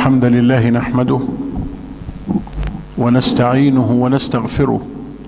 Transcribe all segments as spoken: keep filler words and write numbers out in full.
الحمد لله نحمده ونستعينه ونستغفره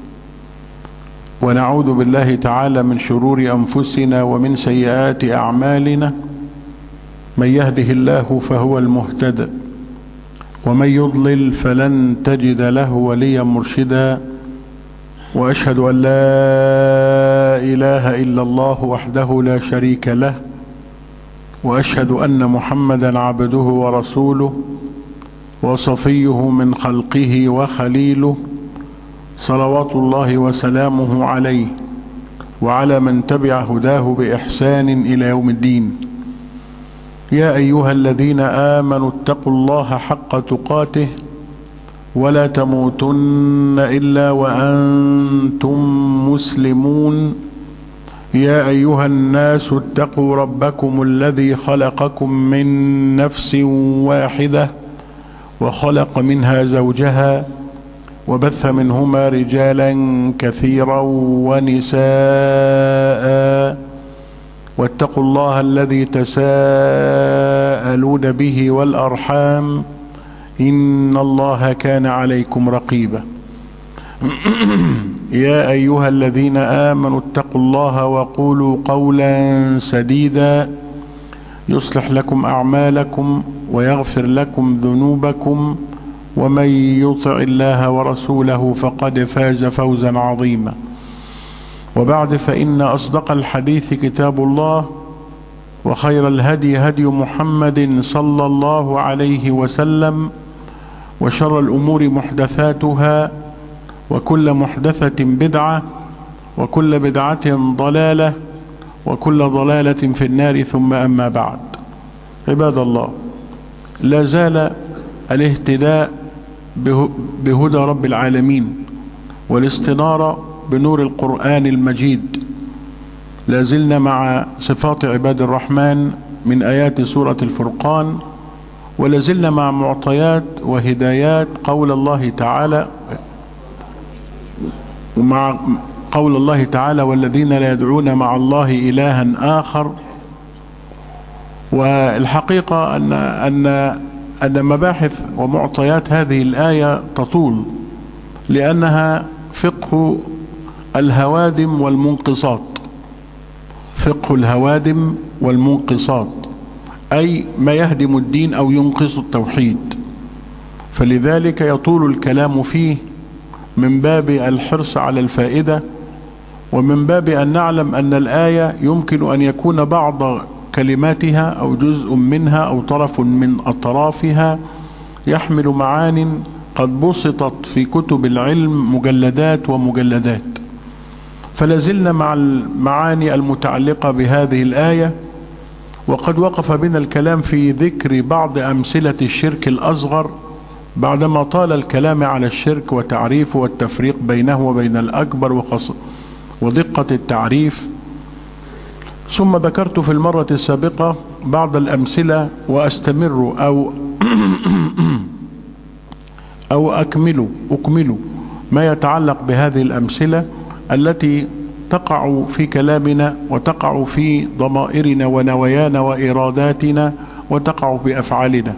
ونعوذ بالله تعالى من شرور أنفسنا ومن سيئات أعمالنا. من يهده الله فهو المهتد ومن يضلل فلن تجد له وليا مرشدا، وأشهد أن لا إله إلا الله وحده لا شريك له، وأشهد أن محمدا عبده ورسوله وصفيه من خلقه وخليله، صلوات الله وسلامه عليه وعلى من تبع هداه بإحسان إلى يوم الدين. يا أيها الذين آمنوا اتقوا الله حق تقاته ولا تموتن إلا وأنتم مسلمون. يا أيها الناس اتقوا ربكم الذي خلقكم من نفس واحدة وخلق منها زوجها وبث منهما رجالا كثيرا ونساء، واتقوا الله الذي تساءلون به والأرحام إن الله كان عليكم رقيبا. يا أيها الذين آمنوا اتقوا الله وقولوا قولا سديدا يصلح لكم أعمالكم ويغفر لكم ذنوبكم، ومن يطع الله ورسوله فقد فاز فوزا عظيما. وبعد، فإن أصدق الحديث كتاب الله، وخير الهدي هدي محمد صلى الله عليه وسلم، وشر الأمور محدثاتها، وكل محدثة بدعة، وكل بدعة ضلالة، وكل ضلالة في النار. ثم أما بعد، عباد الله، لا زال الاهتداء بهدى رب العالمين والاستنارة بنور القرآن المجيد. لا زلنا مع صفات عباد الرحمن من آيات سورة الفرقان، ولا زلنا مع معطيات وهدايات قول الله تعالى، ومع قول الله تعالى والذين لا يدعون مع الله إلها آخر. والحقيقة أن أن أن مباحث ومعطيات هذه الآية تطول، لأنها فقه الهوادم والمنقصات. فقه الهوادم والمنقصات أي ما يهدم الدين أو ينقص التوحيد، فلذلك يطول الكلام فيه من باب الحرص على الفائدة، ومن باب أن نعلم أن الآية يمكن أن يكون بعض كلماتها أو جزء منها أو طرف من أطرافها يحمل معان قد بسطت في كتب العلم مجلدات ومجلدات. فلازلنا مع المعاني المتعلقة بهذه الآية، وقد وقف بنا الكلام في ذكر بعض أمثلة الشرك الأصغر بعدما طال الكلام على الشرك وتعريفه والتفريق بينه وبين الأكبر ودقة التعريف. ثم ذكرت في المرة السابقة بعض الأمثلة، وأستمر أو أو أكمل أكمل ما يتعلق بهذه الأمثلة التي تقع في كلامنا وتقع في ضمائرنا ونوايانا وإراداتنا وتقع بأفعالنا.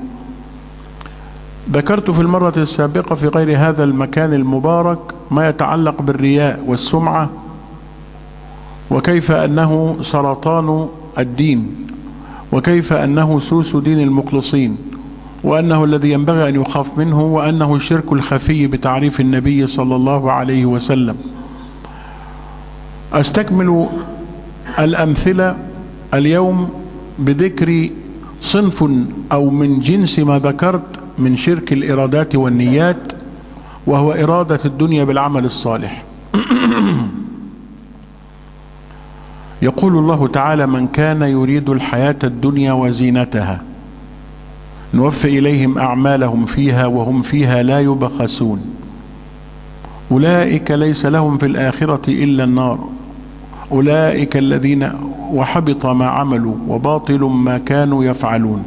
ذكرت في المرة السابقة في غير هذا المكان المبارك ما يتعلق بالرياء والسمعة، وكيف أنه سرطان الدين، وكيف أنه سوس دين المخلصين، وأنه الذي ينبغي أن يخاف منه، وأنه الشرك الخفي بتعريف النبي صلى الله عليه وسلم. أستكمل الأمثلة اليوم بذكر صنف أو من جنس ما ذكرت من شرك الإرادات والنيات، وهو إرادة الدنيا بالعمل الصالح. يقول الله تعالى: من كان يريد الحياة الدنيا وزينتها نوفي إليهم أعمالهم فيها وهم فيها لا يبخسون أولئك ليس لهم في الآخرة إلا النار أولئك الذين وحبط ما عملوا وباطل ما كانوا يفعلون.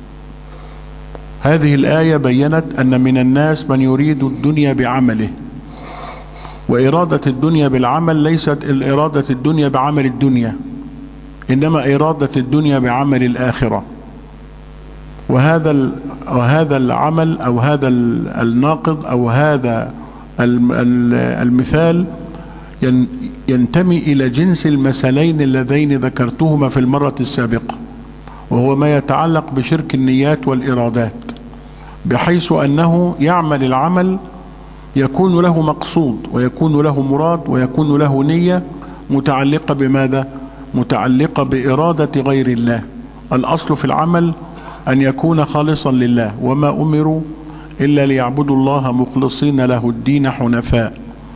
هذه الآية بيّنت أن من الناس من يريد الدنيا بعمله، وإرادة الدنيا بالعمل ليست الإرادة الدنيا بعمل الدنيا، إنما إرادة الدنيا بعمل الآخرة. وهذا وهذا العمل أو هذا الناقض أو هذا المثال ينتمي إلى جنس المثلين اللذين ذكرتهما في المرة السابقة، وهو ما يتعلق بشرك النيات والإرادات، بحيث أنه يعمل العمل يكون له مقصود ويكون له مراد ويكون له نية متعلقة بماذا؟ متعلقة بإرادة غير الله. الأصل في العمل أن يكون خالصا لله، وما أمروا إلا ليعبدوا الله مخلصين له الدين حنفاء.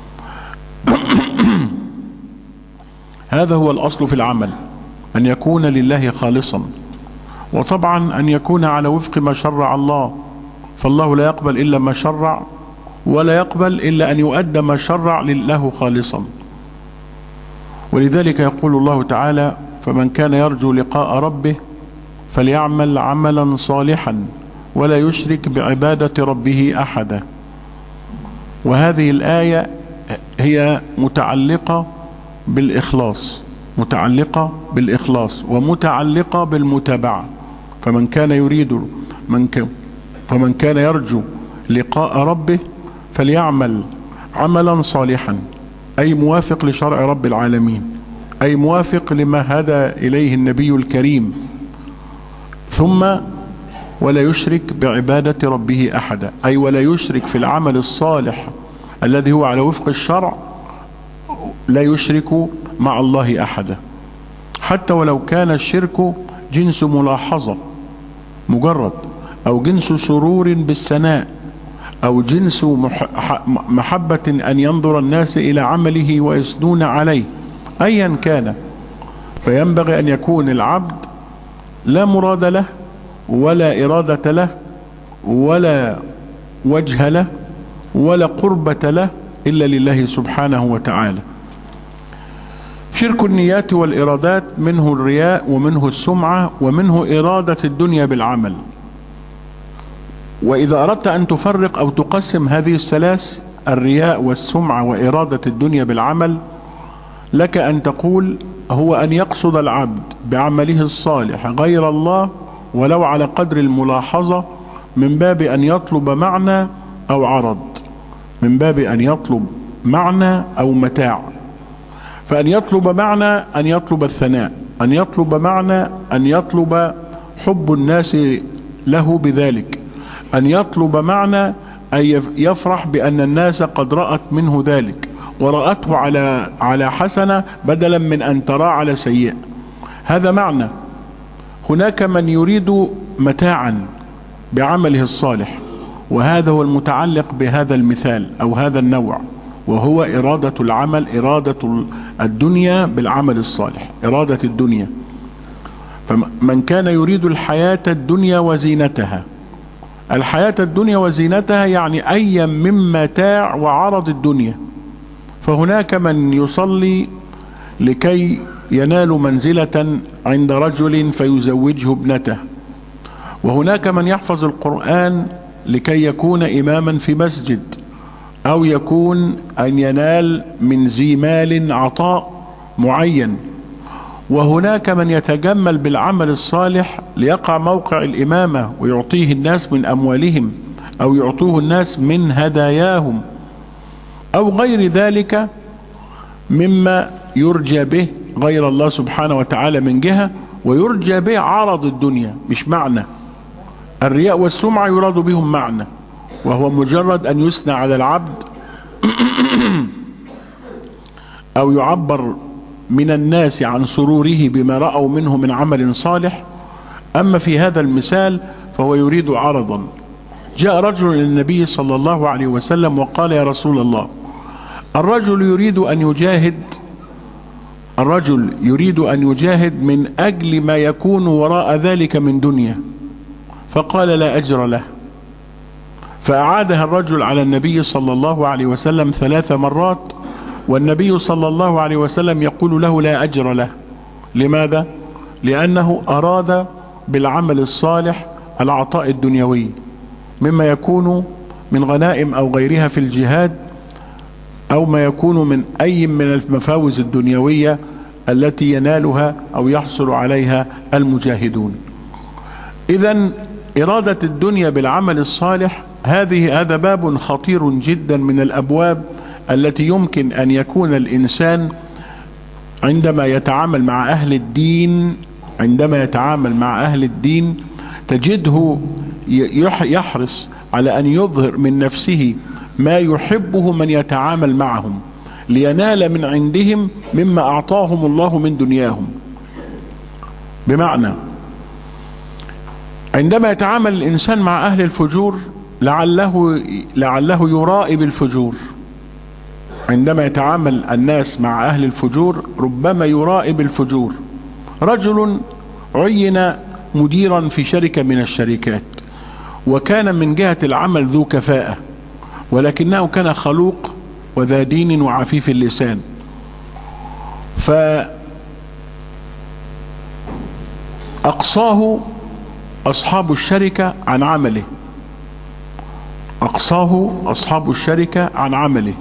هذا هو الأصل في العمل، أن يكون لله خالصا، وطبعا أن يكون على وفق ما شرع الله، فالله لا يقبل إلا ما شرع، ولا يقبل إلا أن يؤدى ما شرع له خالصا. ولذلك يقول الله تعالى: فمن كان يرجو لقاء ربه فليعمل عملا صالحا ولا يشرك بعبادة ربه أحدا. وهذه الآية هي متعلقة بالإخلاص، متعلقة بالإخلاص ومتعلقة بالمتابعة. فمن كان يريد من ك... فمن كان يرجو لقاء ربه فليعمل عملا صالحا، أي موافق لشرع رب العالمين، أي موافق لما هدى إليه النبي الكريم. ثم ولا يشرك بعبادة ربه أحدا، أي ولا يشرك في العمل الصالح الذي هو على وفق الشرع، لا يشرك مع الله أحدا، حتى ولو كان الشرك جنس ملاحظة مجرد، أو جنس سرور بالثناء، أو جنس محبة أن ينظر الناس إلى عمله ويثنون عليه، أيا كان. فينبغي أن يكون العبد لا مراد له ولا إرادة له ولا وجه له ولا قربة له إلا لله سبحانه وتعالى. شرك النيات والإرادات منه الرياء ومنه السمعة ومنه إرادة الدنيا بالعمل. وإذا أردت أن تفرق أو تقسم هذه الثلاث، الرياء والسمعة وإرادة الدنيا بالعمل، لك أن تقول هو أن يقصد العبد بعمله الصالح غير الله ولو على قدر الملاحظة، من باب أن يطلب معنى أو عرض، من باب أن يطلب معنى أو متاع. فأن يطلب معنى أن يطلب الثناء، أن يطلب معنى أن يطلب حب الناس له بذلك، أن يطلب معنى أن يفرح بأن الناس قد رأت منه ذلك ورأته على على حسنة بدلا من أن ترى على سيئة. هذا معنى. هناك من يريد متاعا بعمله الصالح، وهذا هو المتعلق بهذا المثال أو هذا النوع، وهو إرادة العمل، إرادة الدنيا بالعمل الصالح، إرادة الدنيا. فمن كان يريد الحياة الدنيا وزينتها، الحياة الدنيا وزينتها يعني أي من متاع وعرض الدنيا. فهناك من يصلي لكي ينال منزلة عند رجل فيزوجه ابنته، وهناك من يحفظ القرآن لكي يكون إماما في مسجد، أو يكون أن ينال من ذي مال عطاء معين، وهناك من يتجمل بالعمل الصالح ليقع موقع الإمامة ويعطيه الناس من أموالهم، أو يعطوه الناس من هداياهم، أو غير ذلك مما يرجى به غير الله سبحانه وتعالى من جهة، ويرجى به عرض الدنيا مش معنى. الرياء والسمعة يراد بهم معنى، وهو مجرد أن يثنى على العبد أو يعبر من الناس عن سروره بما رأوا منه من عمل صالح. أما في هذا المثال فهو يريد عرضا. جاء رجل إلى النبي صلى الله عليه وسلم وقال: يا رسول الله، الرجل يريد أن يجاهد الرجل يريد أن يجاهد من أجل ما يكون وراء ذلك من دنيا، فقال: لا أجر له. فأعادها الرجل على النبي صلى الله عليه وسلم ثلاث مرات، والنبي صلى الله عليه وسلم يقول له: لا أجر له. لماذا؟ لأنه أراد بالعمل الصالح العطاء الدنيوي مما يكون من غنائم أو غيرها في الجهاد، أو ما يكون من أي من المفاوز الدنيوية التي ينالها أو يحصل عليها المجاهدون. إذن إرادة الدنيا بالعمل الصالح هذه هذا باب خطير جدا من الأبواب التي يمكن أن يكون الإنسان عندما يتعامل مع أهل الدين عندما يتعامل مع أهل الدين تجده يحرص على أن يظهر من نفسه ما يحبه من يتعامل معهم لينال من عندهم مما أعطاهم الله من دنياهم. بمعنى عندما يتعامل الإنسان مع أهل الفجور لعله, لعله يرائي بالفجور. عندما يتعامل الناس مع أهل الفجور ربما يرائي بالفجور. رجل عين مديرا في شركة من الشركات وكان من جهة العمل ذو كفاءة، ولكنه كان خلوق وذا دين وعفيف اللسان، فأقصاه أصحاب الشركة عن عمله أقصاه أصحاب الشركة عن عمله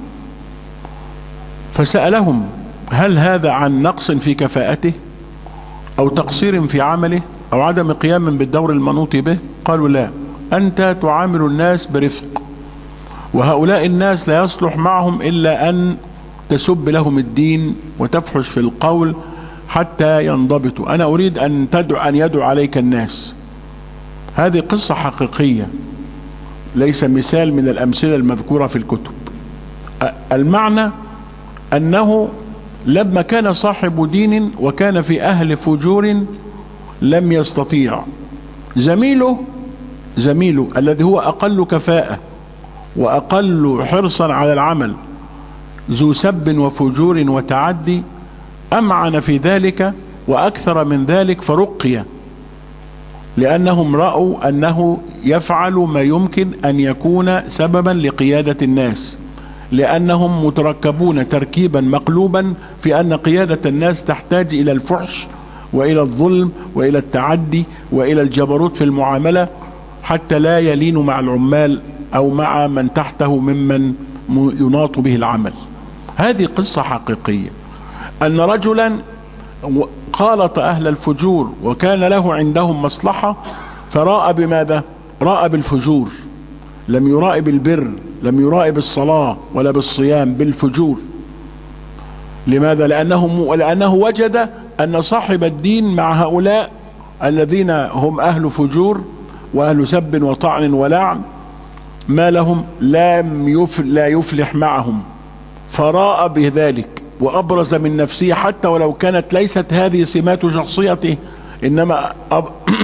فسألهم: هل هذا عن نقص في كفاءته أو تقصير في عمله أو عدم قيام بالدور المنوط به؟ قالوا: لا، أنت تعامل الناس برفق، وهؤلاء الناس لا يصلح معهم إلا أن تسب لهم الدين وتفحش في القول حتى ينضبطوا. أنا أريد أن تدعو أن يدعو عليك الناس. هذه قصة حقيقية، ليس مثال من الأمثلة المذكورة في الكتب. المعنى أنه لما كان صاحب دين وكان في أهل فجور لم يستطيع زميله زميله الذي هو أقل كفاءة وأقل حرصا على العمل ذو سب وفجور وتعدي أمعن في ذلك وأكثر من ذلك فرقي، لأنهم رأوا أنه يفعل ما يمكن أن يكون سببا لقيادة الناس، لأنهم متركبون تركيبا مقلوبا في أن قيادة الناس تحتاج إلى الفحش وإلى الظلم وإلى التعدي وإلى الجبروت في المعاملة حتى لا يلين مع العمال أو مع من تحته ممن يناط به العمل. هذه قصة حقيقية، أن رجلا خالط أهل الفجور وكان له عندهم مصلحة فراء بماذا؟ راء بالفجور، لم يراء بالبر، لم يراء بالصلاة ولا بالصيام، بالفجور. لماذا؟ لأنه, لأنه وجد أن صاحب الدين مع هؤلاء الذين هم أهل فجور وأهل سب وطعن ولعن ما لهم لم يفل لا يفلح معهم، فراء بذلك وأبرز من نفسه حتى ولو كانت ليست هذه سمات شخصيته، إنما أب...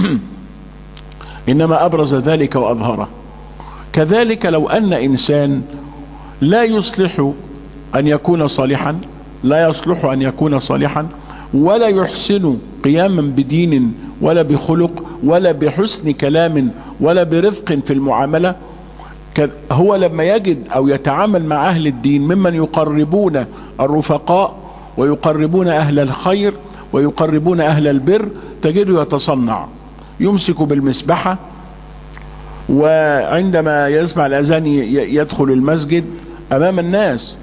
إنما أبرز ذلك وأظهره. كذلك لو أن إنسان لا يصلح أن يكون صالحا لا يصلح أن يكون صالحا ولا يحسن قياما بدين ولا بخلق ولا بحسن كلام ولا برفق في المعاملة، هو لما يجد أو يتعامل مع أهل الدين ممن يقربون الرفقاء ويقربون أهل الخير ويقربون أهل البر تجده يتصنع، يمسك بالمسبحة، وعندما يسمع الأذان يدخل المسجد أمام الناس.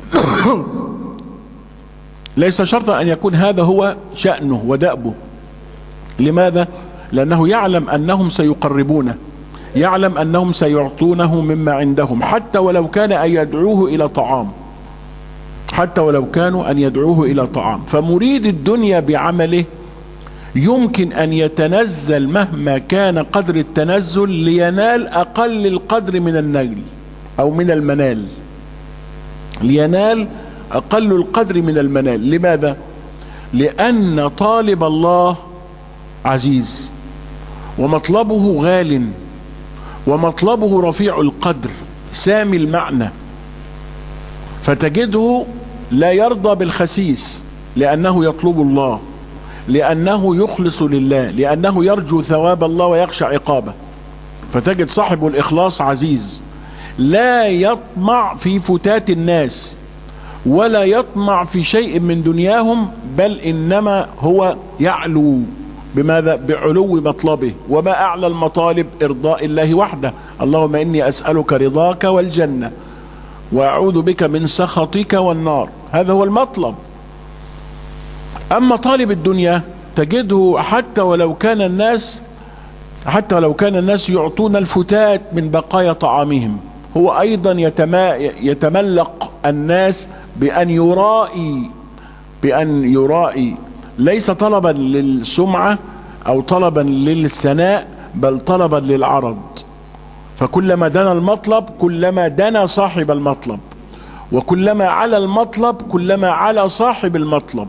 ليس شرطا أن يكون هذا هو شأنه ودأبه. لماذا؟ لأنه يعلم أنهم سيقربونه، يعلم أنهم سيعطونه مما عندهم حتى ولو كان أن يدعوه إلى طعام حتى ولو كانوا أن يدعوه إلى طعام. فمريد الدنيا بعمله يمكن أن يتنزل مهما كان قدر التنزل لينال أقل القدر من النجل أو من المنال، لينال أقل القدر من المنال. لماذا؟ لأن طالب الله عزيز ومطلبه غال ومطلبه رفيع القدر سامي المعنى، فتجده لا يرضى بالخسيس لأنه يطلب الله، لأنه يخلص لله، لأنه يرجو ثواب الله ويخشى عقابه. فتجد صاحب الإخلاص عزيز لا يطمع في فتات الناس ولا يطمع في شيء من دنياهم، بل إنما هو يعلو. بماذا؟ بعلو مطلبه. وما أعلى المطالب؟ إرضاء الله وحده. اللهم إني أسألك رضاك والجنة وأعوذ بك من سخطك والنار. هذا هو المطلب. أما طالب الدنيا تجده حتى ولو كان الناس حتى لو كان الناس يعطون الفتات من بقايا طعامهم، هو ايضا يتما يتملق الناس بان يرائي بان يرائي ليس طلبا للسمعة او طلبا للثناء، بل طلبا للعرض. فكلما دنا المطلب كلما دنا صاحب المطلب، وكلما على المطلب كلما على صاحب المطلب.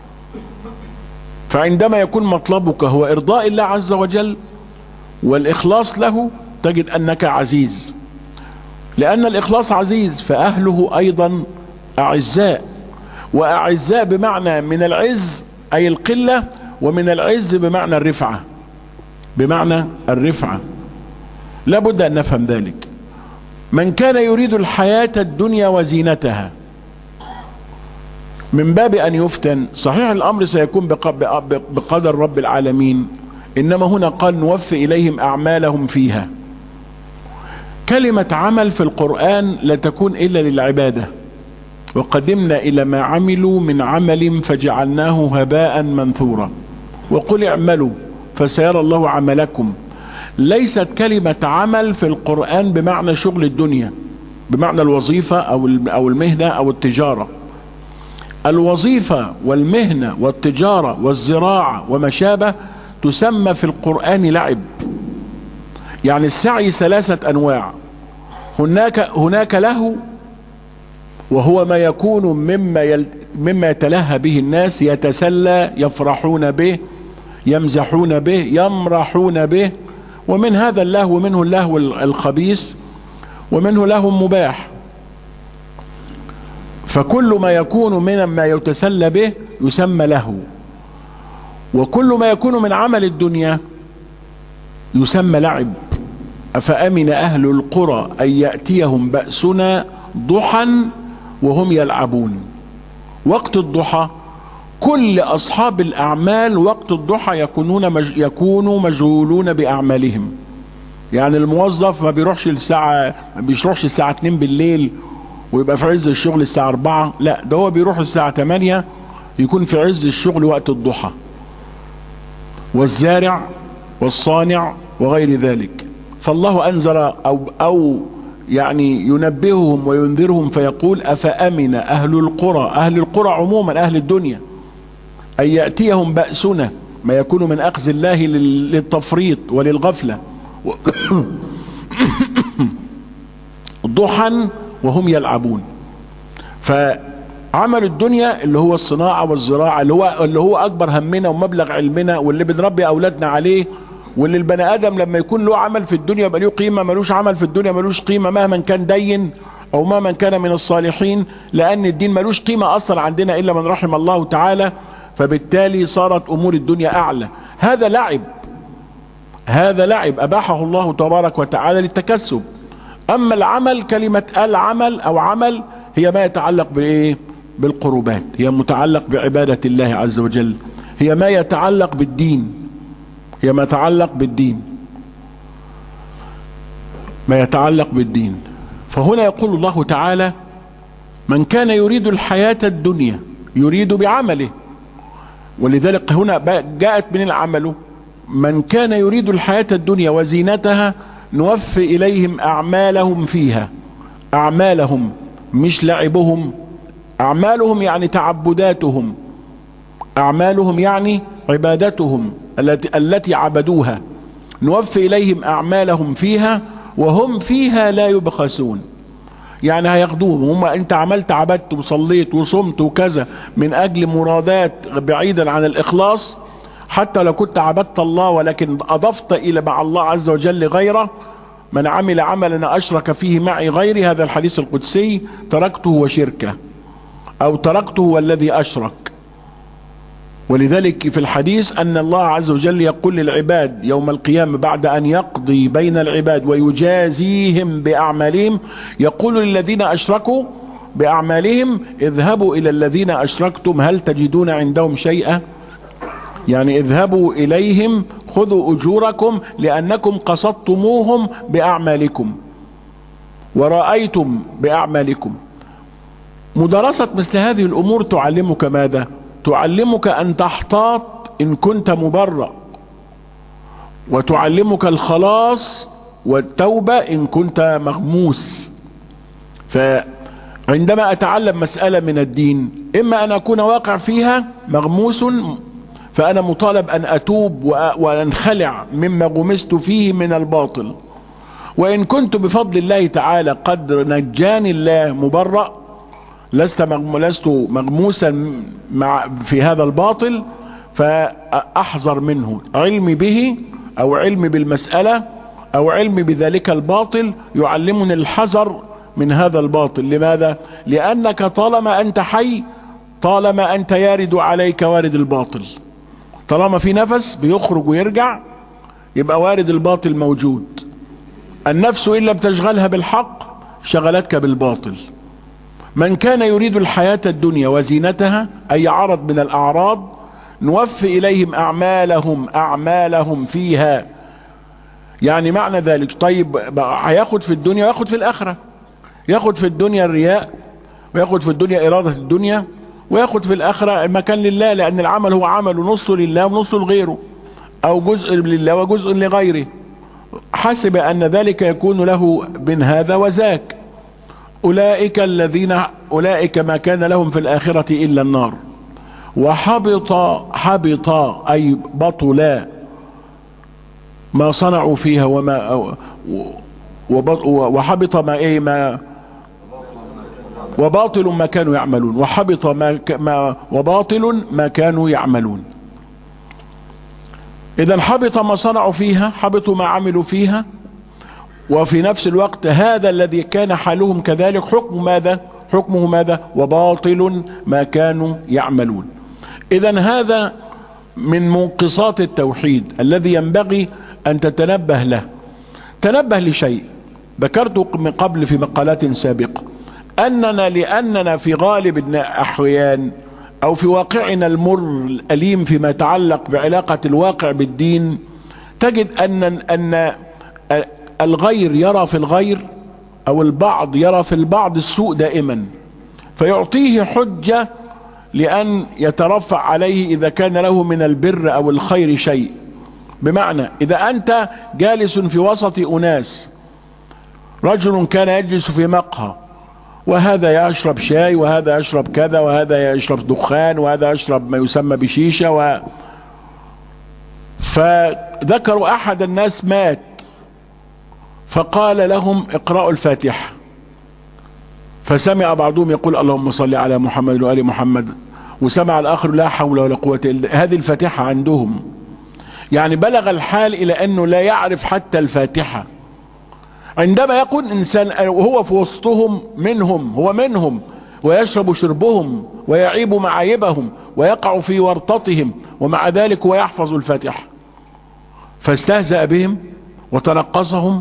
فعندما يكون مطلبك هو ارضاء الله عز وجل والاخلاص له، تجد انك عزيز، لان الاخلاص عزيز فاهله ايضا اعزاء. واعزاء بمعنى من العز اي القلة، ومن العز بمعنى الرفعة، بمعنى الرفعة. لابد ان نفهم ذلك. من كان يريد الحياة الدنيا وزينتها، من باب ان يفتن، صحيح الامر سيكون بقدر رب العالمين، انما هنا قال نوفي اليهم اعمالهم فيها. كلمة عمل في القرآن لا تكون الا للعبادة. وقدمنا الى ما عملوا من عمل فجعلناه هباء منثورا وقل اعملوا فسيرى الله عملكم. ليست كلمة عمل في القرآن بمعنى شغل الدنيا، بمعنى الوظيفة او المهنة او التجارة. الوظيفة والمهنة والتجارة والزراعة وما شابه تسمى في القرآن لعب. يعني السعي ثلاثة انواع، هناك هناك له، وهو ما يكون مما يل مما يتلهى به الناس، يتسلى، يفرحون به، يمزحون به، يمرحون به. ومن هذا اللهو منه اللهو الخبيث، ومنه لهو مباح. فكل ما يكون من ما يتسلى به يسمى لهو، وكل ما يكون من عمل الدنيا يسمى لعب. أفأمن أهل القرى أن يأتيهم بأسنا ضحى وهم يلعبون. وقت الضحى كل أصحاب الأعمال وقت الضحى يكونون مج... يكونوا مشغولون بأعمالهم. يعني الموظف ما بيروحش الساعة ما بيروحش الساعة اتنين بالليل ويبقى في عز الشغل الساعة اربعة، لا، ده هو بيروح الساعة تمانية يكون في عز الشغل وقت الضحى. والزارع والصانع وغير ذلك. فالله أنزل أو, أو يعني ينبههم وينذرهم فيقول أفأمن أهل القرى، أهل القرى عموما أهل الدنيا، أن يأتيهم بأسنا، ما يكون من أخذ الله للتفريط وللغفلة، ضحى وهم يلعبون. فعمل الدنيا اللي هو الصناعة والزراعة، اللي هو, اللي هو أكبر همنا ومبلغ علمنا، واللي بنربي أولادنا عليه، واللي البني آدم لما يكون له عمل في الدنيا يبقى له قيمة، ملوش عمل في الدنيا ملوش قيمة، مهما كان دين أو مهما كان من الصالحين، لأن الدين ملوش قيمة أصلا عندنا إلا من رحم الله تعالى. فبالتالي صارت أمور الدنيا أعلى. هذا لعب، هذا لعب أباحه الله تبارك وتعالى للتكسب. أما العمل، كلمة العمل أو عمل هي ما يتعلق بإيه؟ بالقربات، هي متعلق بعبادة الله عز وجل، هي ما يتعلق بالدين، هي ما يتعلق بالدين ما يتعلق بالدين. فهنا يقول الله تعالى من كان يريد الحياة الدنيا يريد بعمله، ولذلك هنا جاءت من العمل من كان يريد الحياة الدنيا وزينتها نوفي إليهم أعمالهم فيها. أعمالهم مش لعبهم، أعمالهم يعني تعبداتهم، أعمالهم يعني عبادتهم التي, التي عبدوها. نوفي إليهم أعمالهم فيها وهم فيها لا يبخسون. يعني هياخدوهم هم، انت عملت عبدت وصليت وصمت وكذا من اجل مرادات بعيدا عن الاخلاص، حتى لو كنت عبدت الله ولكن اضفت الى مع الله عز وجل غيره، من عمل عملا اشرك فيه معي غيري، هذا الحديث القدسي، تركته وشركه، او تركته والذي اشرك. ولذلك في الحديث ان الله عز وجل يقول للعباد يوم القيامة بعد ان يقضي بين العباد ويجازيهم باعمالهم، يقول للذين اشركوا باعمالهم اذهبوا الى الذين اشركتم هل تجدون عندهم شيئا. يعني اذهبوا اليهم خذوا اجوركم لانكم قصدتموهم باعمالكم ورأيتم باعمالكم. مدرسة مثل هذه الامور تعلمك ماذا؟ تعلمك ان تحتاط ان كنت مبرأ، وتعلمك الخلاص والتوبة إن كنت مغموس. فعندما أتعلم مسألة من الدين إما أن أكون واقع فيها مغموس، فأنا مطالب أن أتوب وأنخلع مما غمست فيه من الباطل، وإن كنت بفضل الله تعالى قد نجاني الله مبرأ، لست لست مغموسا مع في هذا الباطل، فأحذر منه. علمي به أو علمي بالمسألة أو علمي بذلك الباطل يعلمني الحذر من هذا الباطل. لماذا؟ لأنك طالما أنت حي، طالما أنت يارد عليك وارد الباطل، طالما في نفس بيخرج ويرجع يبقى وارد الباطل موجود. النفس إن لم تشغلها بالحق شغلتك بالباطل. من كان يريد الحياة الدنيا وزينتها، أي عرض من الأعراض، نوفي إليهم أعمالهم أعمالهم فيها. يعني معنى ذلك طيب هياخد في الدنيا وياخد في الآخرة، ياخد في الدنيا الرياء، وياخد في الدنيا إرادة الدنيا، وياخد في الآخرة المكان لله، لأن العمل هو عمل نصه لله ونصه لغيره، أو جزء لله وجزء لغيره، حسب أن ذلك يكون له من هذا وذاك. أولئك الذين أولئك ما كان لهم في الآخرة إلا النار، وحبط حبط أي بطلا ما صنعوا فيها، وما وحبط ما ايه ما وباطل ما كانوا يعملون، وحبط ما, ما وباطل ما كانوا يعملون. إذا حبط ما صنعوا فيها، حبطوا ما عملوا فيها، وفي نفس الوقت هذا الذي كان حالهم كذلك حكم ماذا؟ حكمه ماذا؟ وباطل ما كانوا يعملون. إذا هذا من منقصات التوحيد الذي ينبغي أن تتنبه له. تنبه لشيء ذكرته من قبل في مقالات سابقة، أننا لأننا في غالب الأحيان أو في واقعنا المر الأليم فيما يتعلق بعلاقة الواقع بالدين، تجد أن أن الغير يرى في الغير أو البعض يرى في البعض السوء دائما، فيعطيه حجة لأن يترفع عليه إذا كان له من البر أو الخير شيء. بمعنى إذا أنت جالس في وسط أناس، رجل كان يجلس في مقهى، وهذا يشرب شاي وهذا يشرب كذا وهذا يشرب دخان وهذا يشرب ما يسمى بشيشة و... فذكروا أحد الناس مات، فقال لهم اقرأوا الفاتحة، فسمع بعضهم يقول اللهم صل على محمد وآل محمد، وسمع الآخر لا حول ولا قوة إلا هذه الفاتحة عندهم. يعني بلغ الحال إلى أنه لا يعرف حتى الفاتحة. عندما يكون إنسان وهو في وسطهم منهم، هو منهم، ويشرب شربهم ويعيب معايبهم ويقع في ورطتهم، ومع ذلك هو يحفظ الفاتحة، فاستهزأ بهم وتنقصهم.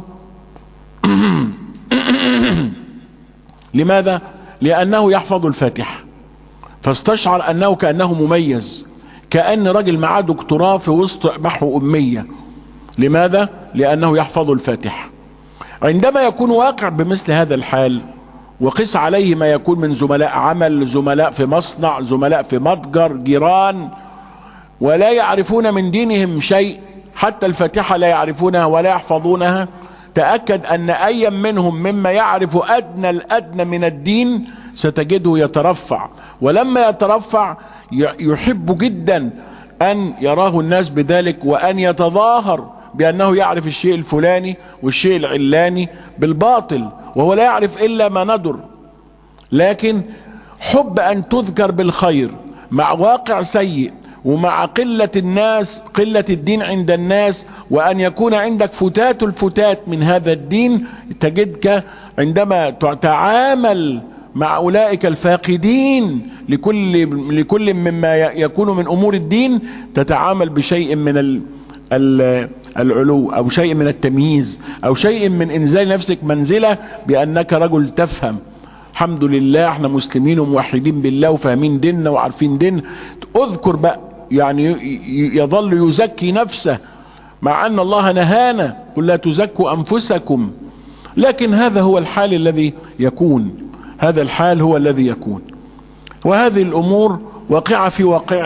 لماذا؟ لأنه يحفظ الفاتحة، فاستشعر أنه كأنه مميز، كأن رجل معاه دكتوراه في وسط محو أمية. لماذا؟ لأنه يحفظ الفاتحة. عندما يكون واقع بمثل هذا الحال، وقس عليه ما يكون من زملاء عمل، زملاء في مصنع، زملاء في متجر، جيران، ولا يعرفون من دينهم شيء، حتى الفاتحة لا يعرفونها ولا يحفظونها، تأكد أن أي منهم مما يعرف أدنى الأدنى من الدين ستجده يترفع، ولما يترفع يحب جدا أن يراه الناس بذلك، وأن يتظاهر بأنه يعرف الشيء الفلاني والشيء العلاني بالباطل، وهو لا يعرف إلا ما ندر. لكن حب أن تذكر بالخير مع واقع سيء، ومع قلة الناس، قلة الدين عند الناس، وأن يكون عندك فتات الفتات من هذا الدين، تجدك عندما تتعامل مع أولئك الفاقدين لكل, لكل مما يكون من أمور الدين، تتعامل بشيء من ال العلو أو شيء من التمييز أو شيء من إنزال نفسك منزلة بأنك رجل تفهم. الحمد لله احنا مسلمين وموحدين بالله وفاهمين ديننا وعارفين دين. اذكر بقى، يعني يظل يزكي نفسه مع أن الله نهانا قل لا تزكوا أنفسكم. لكن هذا هو الحال الذي يكون، هذا الحال هو الذي يكون، وهذه الأمور واقعة في واقعنا.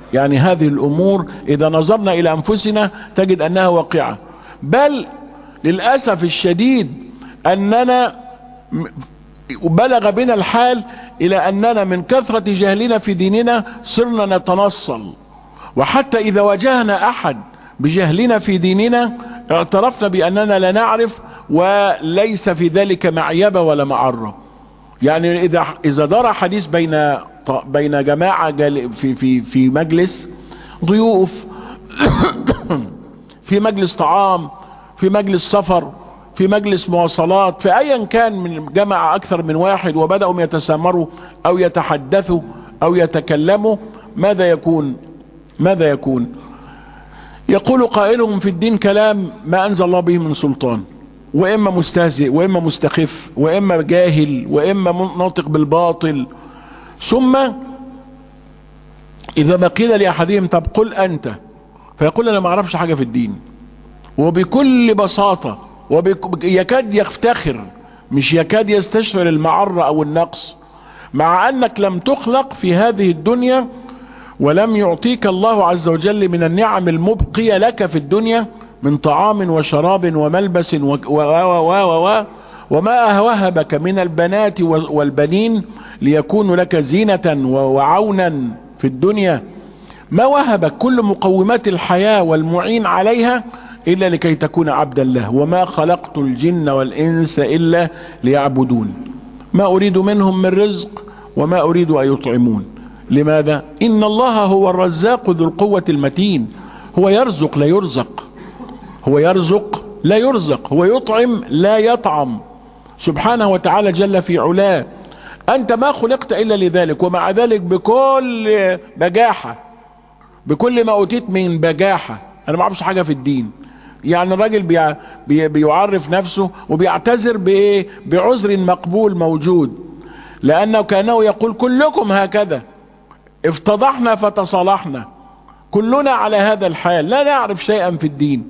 يعني هذه الأمور إذا نظرنا إلى أنفسنا تجد أنها واقعة. بل للأسف الشديد أننا بلغ بنا الحال إلى أننا من كثرة جهلنا في ديننا صرنا نتنصل، وحتى إذا واجهنا أحد بجهلنا في ديننا اعترفنا بأننا لا نعرف، وليس في ذلك معيبة ولا معرة. يعني إذا إذا دار حديث بين بين جماعة في في في مجلس ضيوف في مجلس طعام، في مجلس سفر، في مجلس مواصلات، في ايا كان من جماعة اكثر من واحد، وبدأوا يتسامروا او يتحدثوا او يتكلموا، ماذا يكون ماذا يكون يقول قائلهم في الدين كلام ما انزل الله به من سلطان، واما مستهزئ واما مستخف واما جاهل واما ناطق بالباطل. ثم اذا ما قيل لاحدهم طب قل انت، فيقول انا ما اعرفش حاجة في الدين، وبكل بساطة ويكاد يفتخر، مش يكاد يستشعر المعرة او النقص، مع انك لم تخلق في هذه الدنيا ولم يعطيك الله عز وجل من النعم المبقية لك في الدنيا من طعام وشراب وملبس و و و و وما وهبك من البنات والبنين ليكونوا لك زينة وعونا في الدنيا. ما وهبك كل مقومات الحياة والمعين عليها إلا لكي تكون عبدا له. وما خلقت الجن والإنس إلا ليعبدون ما أريد منهم من رزق وما أريد أن يطعمون. لماذا؟ إن الله هو الرزاق ذو القوة المتين. هو يرزق لا يرزق، هو يرزق لا يرزق، هو يطعم لا يطعم سبحانه وتعالى جل في علاه. أنت ما خلقت إلا لذلك، ومع ذلك بكل بجاحة، بكل ما أوتيت من بجاحة، أنا ما أعرفش حاجة في الدين. يعني الراجل بي بي بيعرف نفسه وبيعتذر بإيه؟ بعذر مقبول موجود، لأنه كأنه يقول كلكم هكذا، افتضحنا فتصالحنا، كلنا على هذا الحال، لا نعرف شيئا في الدين،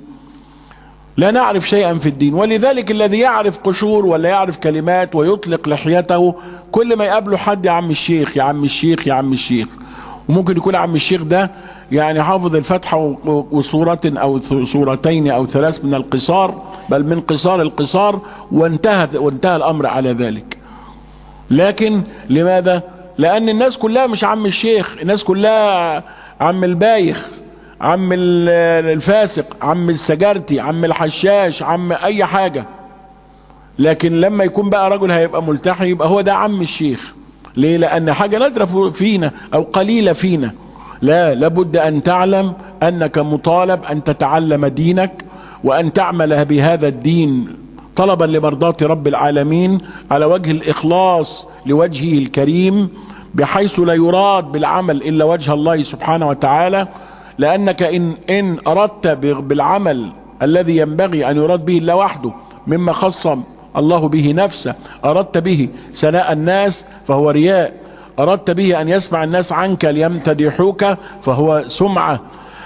لا نعرف شيئا في الدين. ولذلك الذي يعرف قشور ولا يعرف كلمات ويطلق لحيته، كل ما يقابله حد يا عم الشيخ يا عم الشيخ يا عم الشيخ، وممكن يكون عم الشيخ ده يعني حافظ الفتحة وصورة او صورتين او ثلاث من القصار، بل من قصار القصار، وانتهى وانتهى الامر على ذلك. لكن لماذا؟ لان الناس كلها مش عم الشيخ، الناس كلها عم البايخ، عم الفاسق، عم السجارتي، عم الحشاش، عم اي حاجة. لكن لما يكون بقى رجل هيبقى ملتحي يبقى هو ده عم الشيخ. ليه؟ لان حاجة نادرة فينا او قليلة فينا. لا، لابد ان تعلم انك مطالب ان تتعلم دينك وان تعمل بهذا الدين طلبا لمرضاة رب العالمين على وجه الاخلاص لوجهه الكريم، بحيث لا يراد بالعمل الا وجه الله سبحانه وتعالى. لانك ان ان اردت بالعمل الذي ينبغي ان يراد به الله وحده مما خص الله به نفسه، اردت به ثناء الناس فهو رياء، اردت به ان يسمع الناس عنك ليمتدحوك فهو سمعة،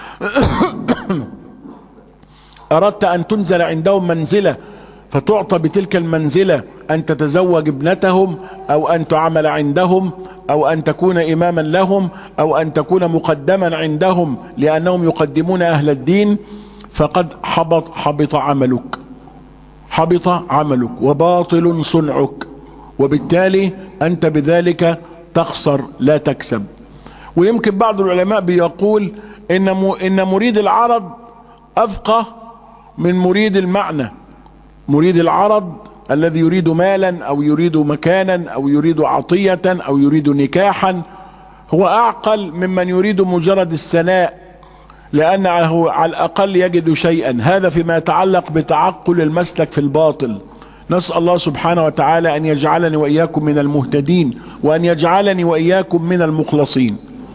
اردت ان تنزل عندهم منزلة فتعطى بتلك المنزلة ان تتزوج ابنتهم او ان تعمل عندهم او ان تكون اماما لهم او ان تكون مقدما عندهم لانهم يقدمون اهل الدين، فقد حبط حبط عملك، حبط عملك وباطل صنعك، وبالتالي انت بذلك تخسر لا تكسب. ويمكن بعض العلماء بيقول ان ان مريد العرض افقه من مريد المعنى. مريد العرض الذي يريد مالا او يريد مكانا او يريد عطية او يريد نكاحا هو اعقل ممن يريد مجرد الثناء، لانه على الاقل يجد شيئا. هذا فيما يتعلق بتعقل المسلك في الباطل. نسأل الله سبحانه وتعالى ان يجعلني واياكم من المهتدين وان يجعلني واياكم من المخلصين.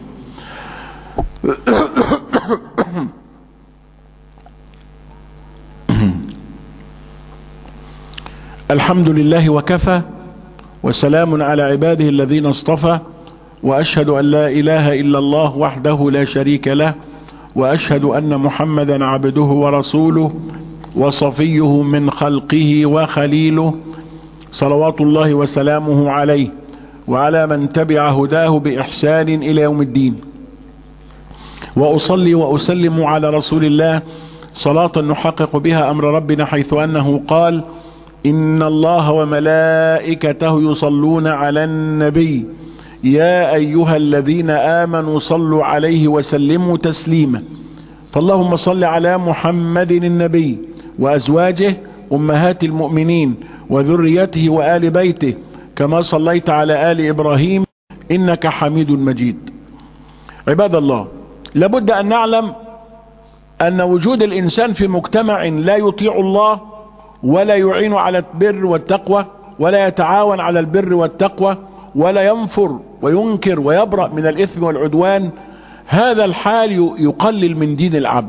الحمد لله وكفى، وسلام على عباده الذين اصطفى، واشهد ان لا اله الا الله وحده لا شريك له، واشهد ان محمدا عبده ورسوله وصفيه من خلقه وخليله، صلوات الله وسلامه عليه وعلى من تبع هداه باحسان الى يوم الدين. وأصلي وأسلم على رسول الله صلاة نحقق بها أمر ربنا، حيث أنه قال: إن الله وملائكته يصلون على النبي يا أيها الذين آمنوا صلوا عليه وسلموا تسليما. فاللهم صل على محمد النبي وأزواجه أمهات المؤمنين وذريته وآل بيته كما صليت على آل إبراهيم إنك حميد مجيد. عباد الله، لابد أن نعلم أن وجود الإنسان في مجتمع لا يطيع الله ولا يعين على البر والتقوى ولا يتعاون على البر والتقوى ولا ينفر وينكر ويبرأ من الإثم والعدوان، هذا الحال يقلل من دين العبد،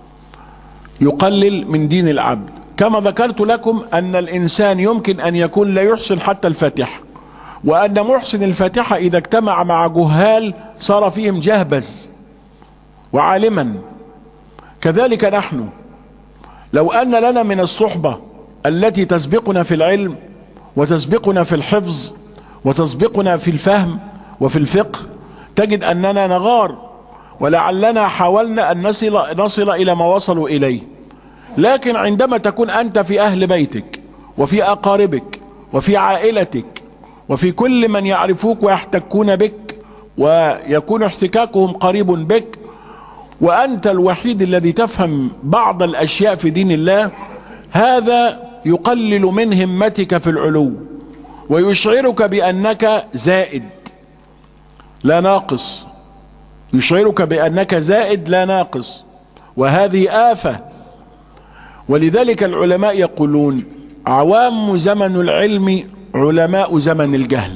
يقلل من دين العبد. كما ذكرت لكم أن الإنسان يمكن أن يكون لا يحسن حتى الفاتحة، وأن محسن الفاتحة إذا اجتمع مع جهال صار فيهم جهبذ وعالما. كذلك نحن لو أن لنا من الصحبة التي تسبقنا في العلم وتسبقنا في الحفظ وتسبقنا في الفهم وفي الفقه، تجد أننا نغار ولعلنا حاولنا أن نصل, نصل إلى ما وصلوا إليه. لكن عندما تكون أنت في أهل بيتك وفي أقاربك وفي عائلتك وفي كل من يعرفوك ويحتكون بك ويكون احتكاكهم قريب بك، وأنت الوحيد الذي تفهم بعض الأشياء في دين الله، هذا يقلل من همتك في العلو ويشعرك بأنك زائد لا ناقص، يشعرك بأنك زائد لا ناقص، وهذه آفة. ولذلك العلماء يقولون: عوام زمن العلم علماء زمن الجهل.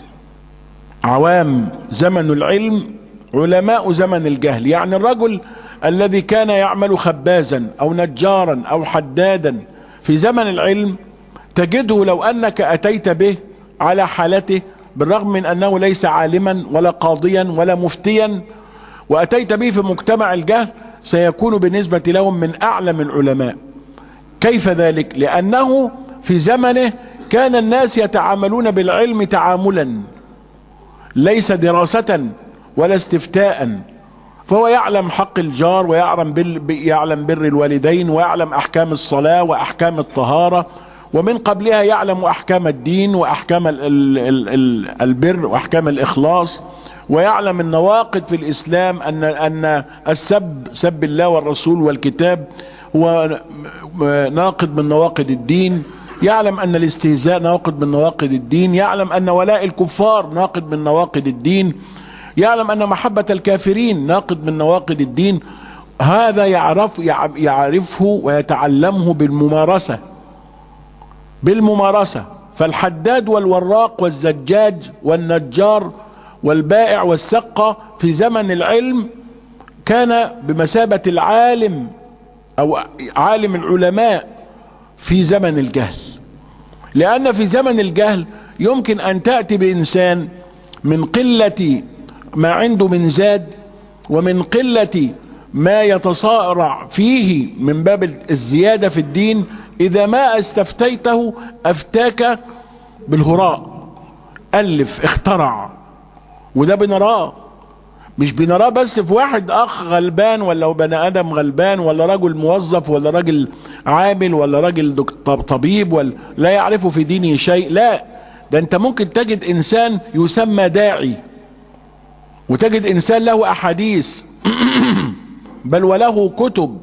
عوام زمن العلم علماء زمن الجهل، يعني الرجل الذي كان يعمل خبازا أو نجارا أو حدادا في زمن العلم، تجده لو أنك أتيت به على حالته بالرغم من أنه ليس عالما ولا قاضيا ولا مفتيا، وأتيت به في مجتمع الجهل، سيكون بالنسبة لهم من أعلم العلماء. كيف ذلك؟ لأنه في زمنه كان الناس يتعاملون بالعلم تعاملا ليس دراسة ولا استفتاء، فهو يعلم حق الجار ويعلم بر, يعلم بر الوالدين ويعلم أحكام الصلاة وأحكام الطهارة، ومن قبلها يعلم أحكام الدين وأحكام ال ال ال ال البر وأحكام الإخلاص، ويعلم النواقض في الإسلام، أن, أن السب سب الله والرسول والكتاب هو ناقض من نواقض الدين، يعلم أن الاستهزاء ناقض من نواقض الدين، يعلم أن ولاء الكفار ناقض من نواقض الدين، يعلم أن محبة الكافرين ناقض من نواقض الدين. هذا يعرف يعرفه ويتعلمه بالممارسة بالممارسة. فالحداد والوراق والزجاج والنجار والبائع والسقة في زمن العلم كان بمثابة العالم أو عالم العلماء في زمن الجهل، لأن في زمن الجهل يمكن أن تأتي بإنسان من قلة ما عنده من زاد ومن قلة ما يتصارع فيه من باب الزيادة في الدين، إذا ما استفتيته أفتاك بالهراء، ألف اخترع. وده بنراه، مش بنراه بس في واحد أخ غلبان ولا بني آدم غلبان ولا رجل موظف ولا رجل عامل ولا رجل طبيب ولا لا يعرف في دينه شيء، لا، ده أنت ممكن تجد إنسان يسمى داعي، وتجد إنسان له أحاديث بل وله كتب.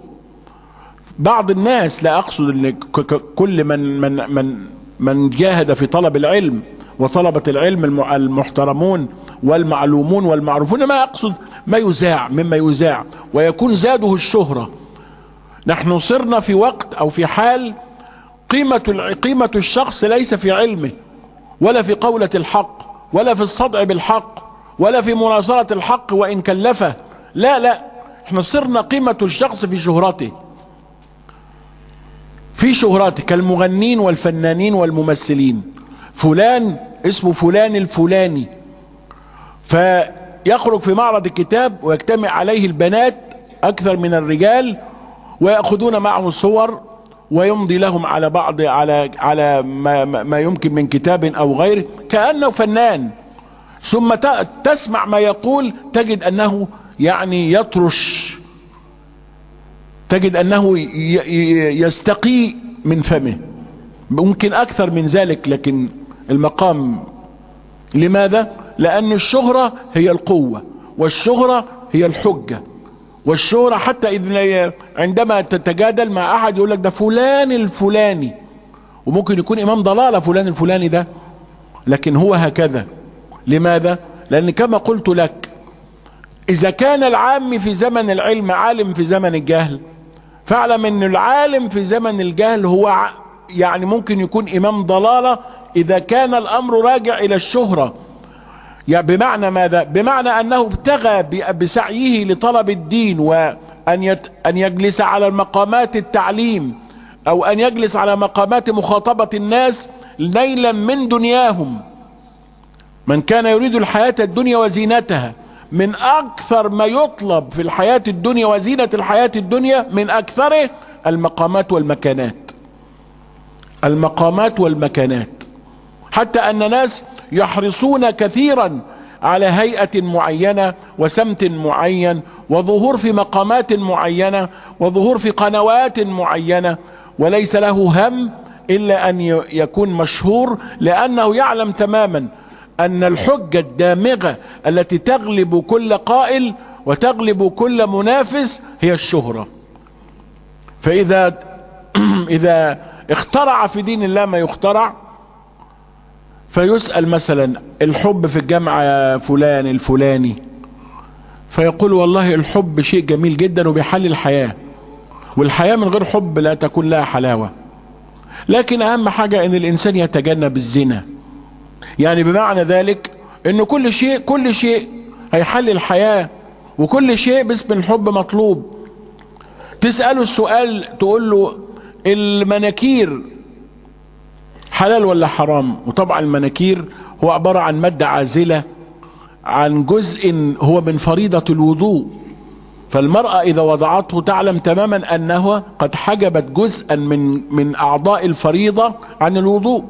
بعض الناس، لا أقصد أن كل من, من, من, من جاهد في طلب العلم وطلبة العلم المحترمون والمعلومون والمعروفون، ما أقصد ما يزاع مما يزاع ويكون زاده الشهرة. نحن صرنا في وقت أو في حال قيمة, قيمة الشخص ليس في علمه ولا في قولة الحق ولا في الصدع بالحق ولا في مناصرة الحق وإن كلفه، لا لا، احنا صرنا قيمة الشخص في شهرته، في شهرته كالمغنين والفنانين والممثلين. فلان اسمه فلان الفلاني، فيخرج في معرض الكتاب ويجتمع عليه البنات أكثر من الرجال، ويأخذون معه صور ويمضي لهم على بعض على على ما, ما يمكن من كتاب أو غيره كأنه فنان، ثم تسمع ما يقول تجد أنه يعني يطرش، تجد أنه يستقي من فمه، ممكن أكثر من ذلك، لكن المقام. لماذا؟ لأن الشهرة هي القوة، والشهرة هي الحجة، والشهرة حتى إذا عندما تتجادل مع أحد يقول لك ده فلان الفلاني، وممكن يكون إمام ضلالة فلان الفلاني ده، لكن هو هكذا. لماذا؟ لأن كما قلت لك، إذا كان العام في زمن العلم عالم في زمن الجهل، فاعلم أن العالم في زمن الجهل هو يعني ممكن يكون إمام ضلالة إذا كان الأمر راجع إلى الشهرة. يعني بمعنى ماذا؟ بمعنى أنه ابتغى بسعيه لطلب الدين، وأن يت... أن يجلس على مقامات التعليم، أو أن يجلس على مقامات مخاطبة الناس نيلا من دنياهم. من كان يريد الحياة الدنيا وزينتها، من أكثر ما يطلب في الحياة الدنيا وزينة الحياة الدنيا من أكثره المقامات والمكانات، المقامات والمكانات، حتى أن ناس يحرصون كثيرا على هيئة معينة وسمت معين وظهور في مقامات معينة وظهور في قنوات معينة، وليس له هم إلا أن يكون مشهور، لأنه يعلم تماما أن الحجة الدامغة التي تغلب كل قائل وتغلب كل منافس هي الشهرة. فإذا إذا اخترع في دين الله ما يخترع، فيسأل مثلا الحب في الجامعة فلان الفلاني، فيقول والله الحب شيء جميل جدا وبيحل الحياة، والحياة من غير حب لا تكون لها حلاوة، لكن أهم حاجة أن الإنسان يتجنب الزنا. يعني بمعنى ذلك أن كل شيء كل شيء هيحل الحياة، وكل شيء باسم الحب مطلوب. تسأله السؤال تقول له المناكير حلال ولا حرام؟ وطبعا المناكير هو عبارة عن مادة عازلة عن جزء هو من فريضة الوضوء، فالمرأة إذا وضعته تعلم تماما أنه قد حجبت جزءا من من أعضاء الفريضة عن الوضوء،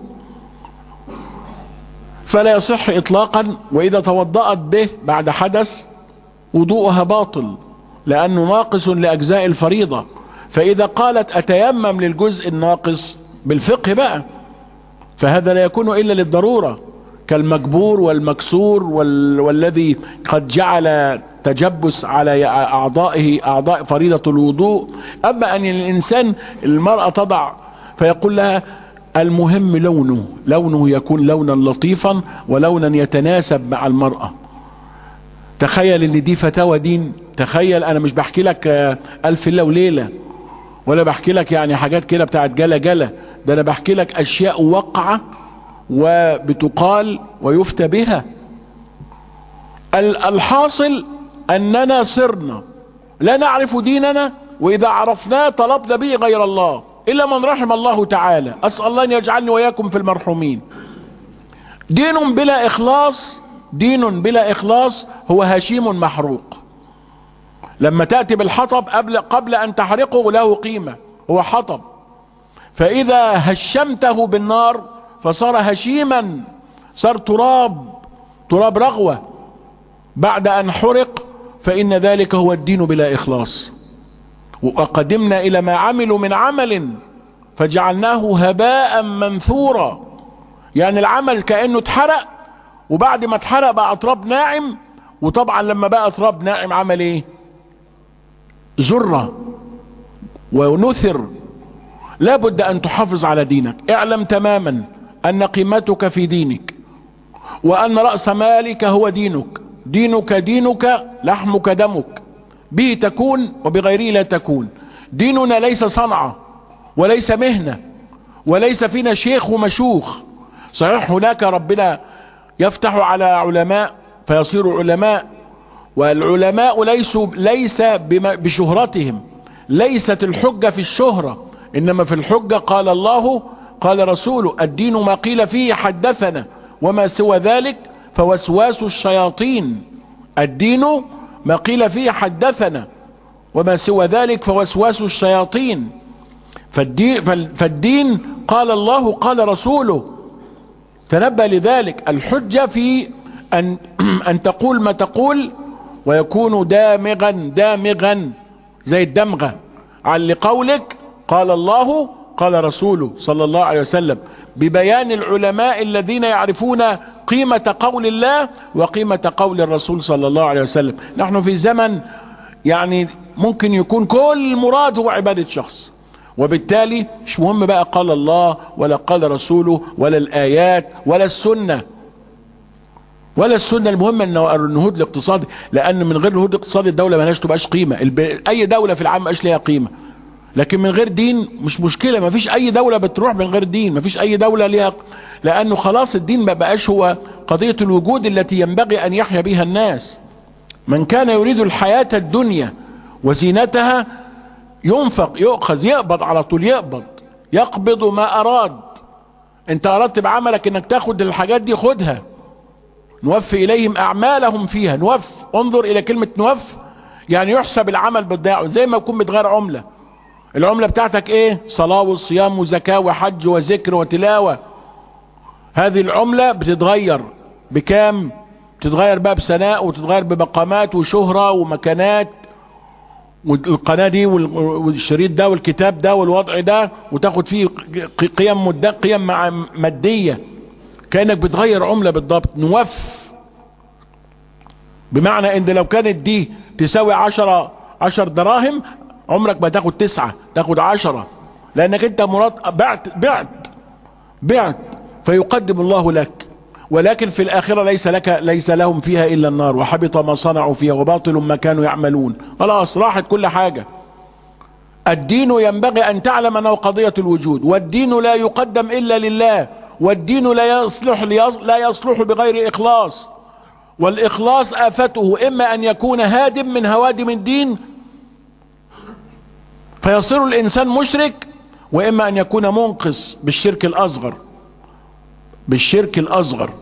فلا يصح إطلاقا. وإذا توضأت به بعد حدث وضوءها باطل، لأنه ناقص لأجزاء الفريضة. فإذا قالت أتيمم للجزء الناقص بالفقه بقى، فهذا لا يكون إلا للضرورة، كالمجبور والمكسور وال... والذي قد جعل تجبس على أعضائه أعضاء فريضة الوضوء. أما أن الإنسان المرأة تضع، فيقول لها المهم لونه لونه يكون لونا لطيفا ولونا يتناسب مع المرأة. تخيل ان دي فتاوى دين. تخيل، انا مش بحكي لك الف ليلة وليلة، ولا بحكي لك يعني حاجات كده بتاعت جلا جلا، ده انا بحكي لك اشياء وقعة وبتقال ويفتى بها. الحاصل اننا صرنا لا نعرف ديننا، واذا عرفناه طلبنا به غير الله الا من رحم الله تعالى. اسأل الله ان يجعلني واياكم في المرحومين. دين بلا اخلاص، دين بلا اخلاص هو هشيم محروق. لما تأتي بالحطب قبل, قبل ان تحرقه له قيمة، هو حطب، فاذا هشمته بالنار فصار هشيما، صار تراب تراب رغوة. بعد ان حرق فان ذلك هو الدين بلا اخلاص. وقدمنا الى ما عملوا من عمل فجعلناه هباء منثورا. يعني العمل كأنه اتحرق، وبعد ما اتحرق بقى تراب ناعم، وطبعا لما بقى تراب ناعم عمل ايه؟ ذرة ونثر. لابد ان تحافظ على دينك. اعلم تماما ان قيمتك في دينك، وان رأس مالك هو دينك. دينك دينك لحمك دمك، به تكون وبغيره لا تكون. ديننا ليس صنعة وليس مهنة، وليس فينا شيخ ومشوخ. صحيح هناك ربنا يفتح على علماء فيصيروا علماء، والعلماء ليسوا ليس بشهرتهم. ليست الحجة في الشهرة، انما في الحجة قال الله قال رسوله. الدين ما قيل فيه حدثنا، وما سوى ذلك فوسواس الشياطين. الدين ما قيل فيه حدثنا، وما سوى ذلك فوسواس الشياطين. فالدين, فالدين قال الله قال رسوله. تنبه لذلك. الحجة في أن, أن تقول ما تقول ويكون دامغا دامغا زي الدمغة عن لقولك قال الله قال رسوله صلى الله عليه وسلم، ببيان العلماء الذين يعرفون قيمة قول الله وقيمة قول الرسول صلى الله عليه وسلم. نحن في زمن يعني ممكن يكون كل مراد هو عبادة شخص، وبالتالي مش مهم بقى قال الله ولا قال رسوله ولا الآيات ولا السنة ولا السنة. المهم انه النهوض الاقتصادي، لان من غير النهوض الاقتصادي الدولة مالهاش تبقاش قيمة. اي دولة في العالم مبقاش ليها قيمة. لكن من غير دين مش مشكلة، مفيش اي دولة بتروح من غير دين، مفيش اي دولة ليها، لانه خلاص الدين ما بقاش هو قضية الوجود التي ينبغي ان يحيا بها الناس. من كان يريد الحياة الدنيا وزينتها ينفق يؤخذ يقبض على طول، يقبض يقبض ما اراد. انت اردت بعملك انك تاخد الحاجات دي خدها، نوفي اليهم اعمالهم فيها. نوف، انظر الى كلمة نوف، يعني يحسب العمل بالضياع. زي ما يكون بتغير عملة، العملة بتاعتك ايه؟ صلاة وصيام وزكاة وحج وذكر وتلاوة. هذه العملة بتتغير بكام؟ بتتغير بقى بسناء، وتتغير بمقامات وشهرة ومكانات، والقناة دي والشريط ده والكتاب ده والوضع ده، وتاخد فيه قيم مد... قيم مع مادية، كأنك بتغير عملة بالضبط. نوف بمعنى ان لو كانت دي تساوي عشرة عشر دراهم، عمرك ما تاخد تسعة، تاخد عشرة، لانك انت مراد بعت بعت بعت فيقدم الله لك. ولكن في الاخرة ليس لك ليس لهم فيها الا النار، وحبط ما صنعوا فيها وباطل ما كانوا يعملون. خلاص راحت كل حاجة. الدين ينبغي ان تعلم انه قضية الوجود، والدين لا يقدم الا لله، والدين لا يصلح لا يصلح بغير اخلاص. والاخلاص آفته اما ان يكون هادم من هوادم الدين فيصير الانسان مشرك، واما ان يكون منقص بالشرك الاصغر بالشرك الاصغر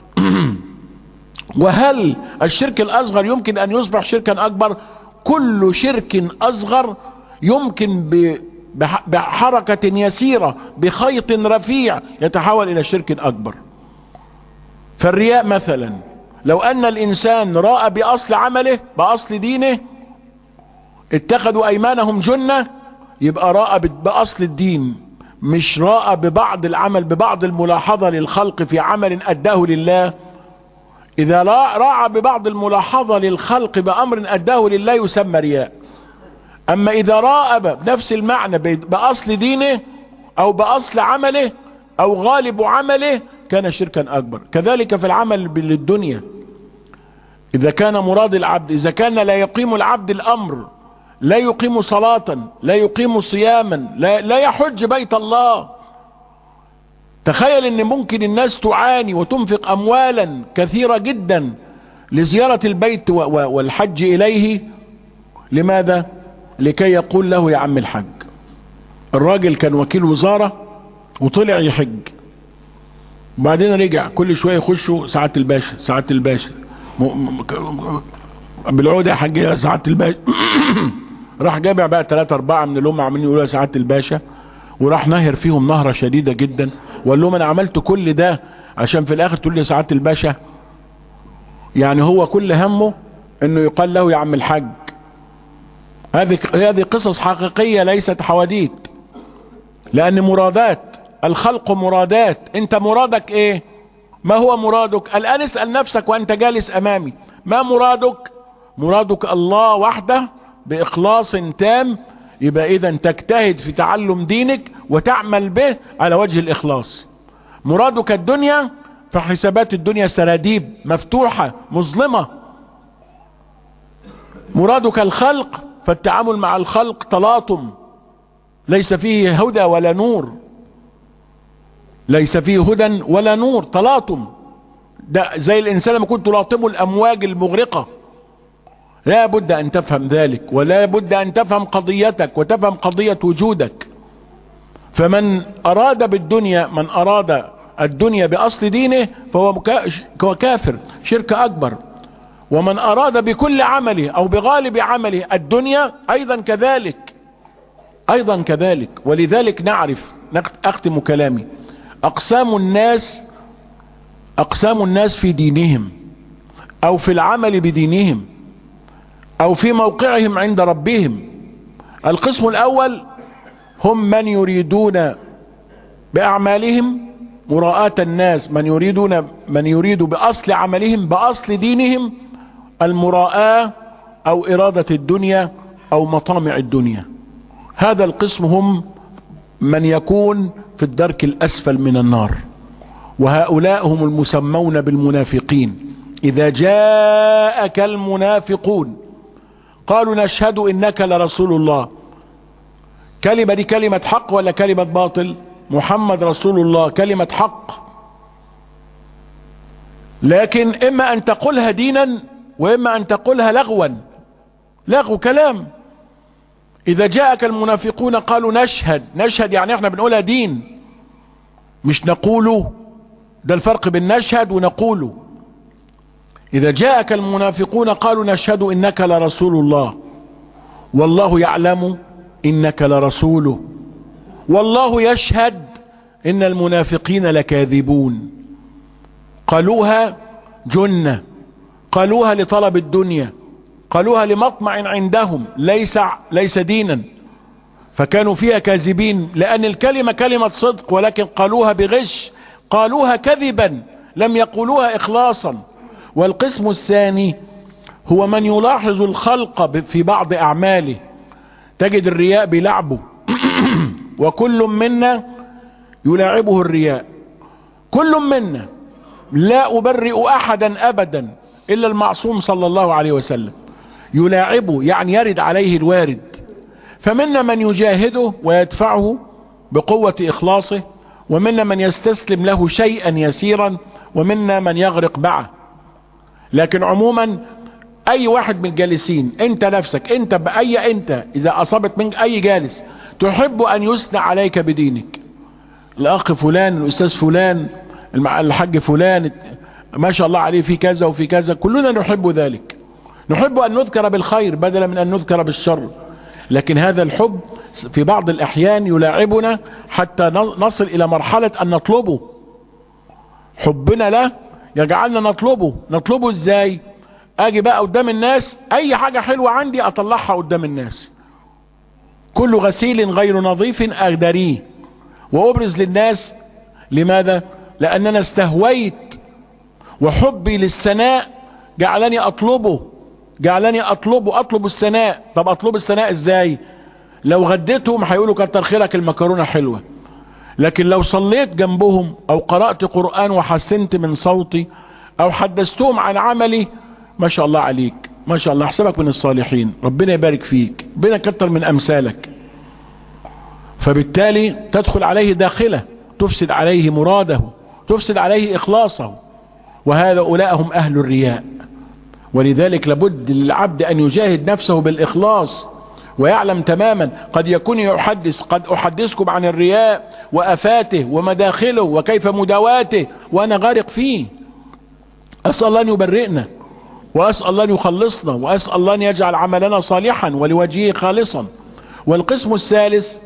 وهل الشرك الاصغر يمكن ان يصبح شركا اكبر؟ كل شرك اصغر يمكن بحركة يسيرة بخيط رفيع يتحول الى شرك اكبر. فالرياء مثلا، لو ان الانسان راى باصل عمله باصل دينه، اتخذوا ايمانهم جنة، يبقى راى باصل الدين، مش راى ببعض العمل ببعض الملاحظة للخلق في عمل اداه لله. اذا راى ببعض الملاحظة للخلق بامر اداه لله يسمى رياء. اما اذا راى بنفس المعنى باصل دينه او باصل عمله او غالب عمله كان شركا اكبر. كذلك في العمل للدنيا، اذا كان مراد العبد، اذا كان لا يقيم العبد الامر، لا يقيم صلاة، لا يقيم صياما، لا, لا يحج بيت الله. تخيل ان ممكن الناس تعاني وتنفق اموالا كثيرة جدا لزيارة البيت والحج اليه. لماذا؟ لكي يقول له يا عم الحج. الراجل كان وكيل وزارة وطلع يحج، وبعدين رجع كل شوية يخشوا سعادة الباشا سعادة الباشا بالعودة يا حاج يا سعادة الباشا راح جامع بقى ثلاثة اربعة من اللي هم عاملين يقولوا يا سعادة الباشا، وراح نهر فيهم نهرة شديدة جدا، وقال لهم انا عملت كل ده عشان في الاخر تقول لي سعادة الباشا. يعني هو كل همه انه يقال له يا عم الحاج. هذه هذه قصص حقيقية ليست حواديت، لان مرادات الخلق مرادات. انت مرادك ايه؟ ما هو مرادك؟ الان اسأل نفسك وانت جالس امامي، ما مرادك؟ مرادك الله وحده باخلاص تام. يبقى اذا تجتهد في تعلم دينك وتعمل به على وجه الاخلاص. مرادك الدنيا، فحسابات الدنيا سراديب مفتوحة مظلمة. مرادك الخلق، فالتعامل مع الخلق تلاطم ليس فيه هدى ولا نور، ليس فيه هدى ولا نور، تلاطم. ده زي الانسان لما كنت تلاطمه الامواج المغرقة. لا بد ان تفهم ذلك، ولا بد ان تفهم قضيتك وتفهم قضية وجودك. فمن اراد بالدنيا، من اراد الدنيا باصل دينه فهو كافر شرك اكبر. ومن اراد بكل عمله او بغالب عمله الدنيا ايضا كذلك ايضا كذلك. ولذلك نعرف، اختم كلامي، اقسام الناس اقسام الناس في دينهم او في العمل بدينهم. او في موقعهم عند ربهم. القسم الاول هم من يريدون باعمالهم مراءة الناس، من يريدون من يريد باصل عملهم باصل دينهم المراءة او ارادة الدنيا او مطامع الدنيا. هذا القسم هم من يكون في الدرك الاسفل من النار، وهؤلاء هم المسمون بالمنافقين. اذا جاءك المنافقون قالوا نشهد انك لرسول الله. كلمة دي كلمة حق ولا كلمة باطل؟ محمد رسول الله كلمة حق، لكن اما ان تقولها دينا واما ان تقولها لغوا، لغو كلام. اذا جاءك المنافقون قالوا نشهد، نشهد يعني احنا بنقولها دين مش نقوله، ده الفرق بين نشهد ونقوله. اذا جاءك المنافقون قالوا نشهد انك لرسول الله والله يعلم انك لرسوله والله يشهد ان المنافقين لكاذبون. قالوها جنة، قالوها لطلب الدنيا، قالوها لمطمع عندهم، ليس ليس دينا، فكانوا فيها كاذبين، لان الكلمة كلمة صدق ولكن قالوها بغش، قالوها كذبا، لم يقولوها اخلاصا. والقسم الثاني هو من يلاحظ الخلق في بعض اعماله، تجد الرياء بيلعبه وكل منا يلاعبه الرياء، كل منا، لا أبرئ أحدا أبدا إلا المعصوم صلى الله عليه وسلم، يلاعبه يعني يرد عليه الوارد. فمنا من يجاهده ويدفعه بقوة إخلاصه، ومنا من يستسلم له شيئا يسيرا، ومنا من يغرق معه. لكن عموما أي واحد من الجالسين، أنت نفسك، أنت بأي أنت إذا أصابت منك أي جالس تحب أن يثنى عليك بدينك، الأخ فلان، الأستاذ فلان، الحاج فلان ما شاء الله عليه في كذا وفي كذا، كلنا نحب ذلك، نحب أن نذكر بالخير بدلا من أن نذكر بالشر. لكن هذا الحب في بعض الأحيان يلاعبنا حتى نصل إلى مرحلة أن نطلبه. حبنا له يجعلنا نطلبه. نطلبه إزاي؟ أجي بقى قدام الناس أي حاجة حلوة عندي أطلعها قدام الناس، كل غسيل غير نظيف أغدريه وأبرز للناس. لماذا؟ لأننا استهويت، وحبي للثناء جعلني أطلبه، جعلني أطلبه، أطلب الثناء. طب أطلب الثناء إزاي؟ لو غديتهم هيقولوا كتر خيرك المكرونة حلوة، لكن لو صليت جنبهم أو قرأت قرآن وحسنت من صوتي أو حدثتهم عن عملي، ما شاء الله عليك، ما شاء الله، احسبك من الصالحين، ربنا يبارك فيك، ربنا كتر من أمثالك. فبالتالي تدخل عليه داخله تفسد عليه مراده، تفسد عليه إخلاصه، وهذا أولئك هم أهل الرياء. ولذلك لابد للعبد أن يجاهد نفسه بالإخلاص، ويعلم تماما قد يكون يحدث، قد أحدثكم عن الرياء وأفاته ومداخله وكيف مداواته وأنا غارق فيه. أسأل الله أن يبرئنا، وأسأل الله أن يخلصنا، وأسأل الله أن يجعل عملنا صالحا ولوجهه خالصا. والقسم الثالث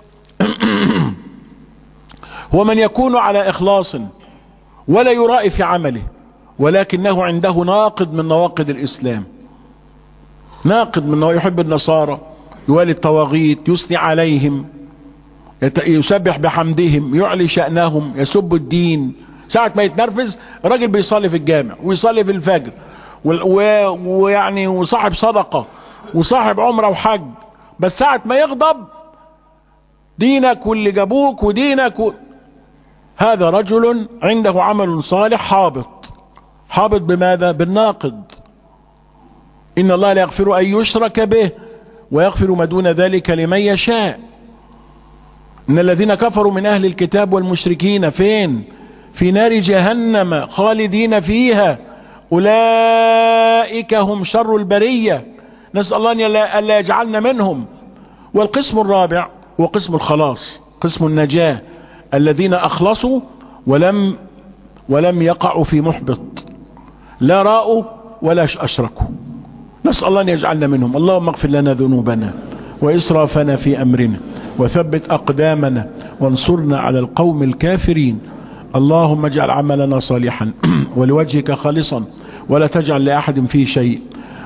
هو من يكون على إخلاص ولا يرائي في عمله، ولكنه عنده ناقد من نواقض الإسلام، ناقد من نواقض، يحب النصارى، يوالي الطواغيت، يثني عليهم، يسبح بحمدهم، يعلي شأنهم، يسب الدين. ساعة ما يتنرفز راجل بيصلي في الجامع ويصلي في الفجر ويعني وصاحب صدقة وصاحب عمره وحج، بس ساعة ما يغضب دينك واللي جابوك ودينك و... هذا رجل عنده عمل صالح حابط. حابط بماذا؟ بالناقض. إن الله لا يغفر أن يشرك به ويغفر ما دون ذلك لمن يشاء. إن الذين كفروا من أهل الكتاب والمشركين فين؟ في نار جهنم خالدين فيها أولئك هم شر البرية، نسأل الله أن لا يجعلنا منهم. والقسم الرابع هو قسم الخلاص، قسم النجاة، الذين أخلصوا ولم ولم يقعوا في محبط، لا راءوا ولا أشركوا، نسأل الله أن يجعلنا منهم. اللهم اغفر لنا ذنوبنا وإسرافنا في أمرنا وثبت أقدامنا وانصرنا على القوم الكافرين. اللهم اجعل عملنا صالحا ولوجهك خالصا ولا تجعل لأحد فيه شيء.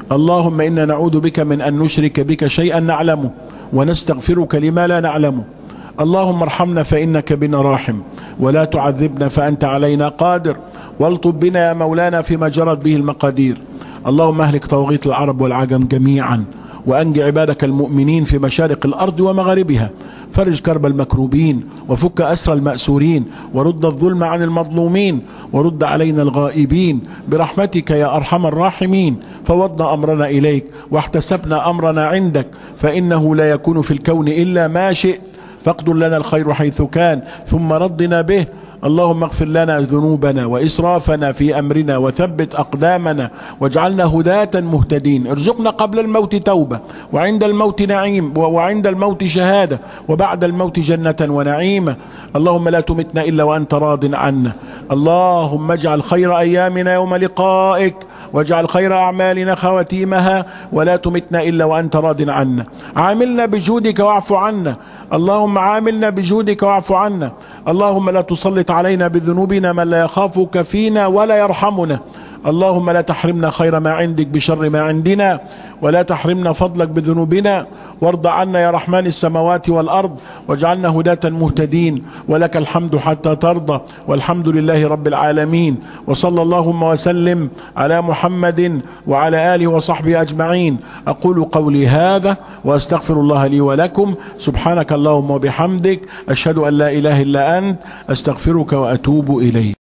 اللهم إنا نعوذ بك من أن نشرك بك شيئا نعلمه ونستغفرك لما لا نعلمه. اللهم ارحمنا فإنك بنا راحم، ولا تعذبنا فأنت علينا قادر، والطب بنا يا مولانا فيما جرت به المقادير. اللهم اهلك طواغيت العرب والعجم جميعا، وأنج عبادك المؤمنين في مشارق الأرض ومغاربها. فرج كرب المكروبين، وفك أسر المأسورين، ورد الظلم عن المظلومين، ورد علينا الغائبين برحمتك يا أرحم الراحمين. فوضنا أمرنا إليك واحتسبنا أمرنا عندك، فإنه لا يكون في الكون إلا ما شئت، فاقدر لنا الخير حيث كان ثم ردنا به. اللهم اغفر لنا ذنوبنا وإسرافنا في أمرنا، وثبت أقدامنا واجعلنا هداة مهتدين. ارزقنا قبل الموت توبة، وعند الموت نعيم، وعند الموت شهادة، وبعد الموت جنة ونعيمة. اللهم لا تمتنا إلا وأنت راض عنا. اللهم اجعل خير أيامنا يوم لقائك، واجعل خير أعمالنا خواتيمها، ولا تمتنا إلا وأنت راض عنا. عاملنا بجودك واعف عنا، اللهم عاملنا بجودك واعف عنا. اللهم لا تسلط علينا بذنوبنا من لا يخافك فينا ولا يرحمنا. اللهم لا تحرمنا خير ما عندك بشر ما عندنا، ولا تحرمنا فضلك بذنوبنا. وارض عنا يا رحمن السماوات والأرض، واجعلنا هداة مهتدين، ولك الحمد حتى ترضى، والحمد لله رب العالمين. وصلى اللهم وسلم على محمد وعلى آله وصحبه أجمعين. أقول قولي هذا وأستغفر الله لي ولكم. سبحانك اللهم وبحمدك، أشهد أن لا إله إلا أنت، أستغفرك وأتوب إليك.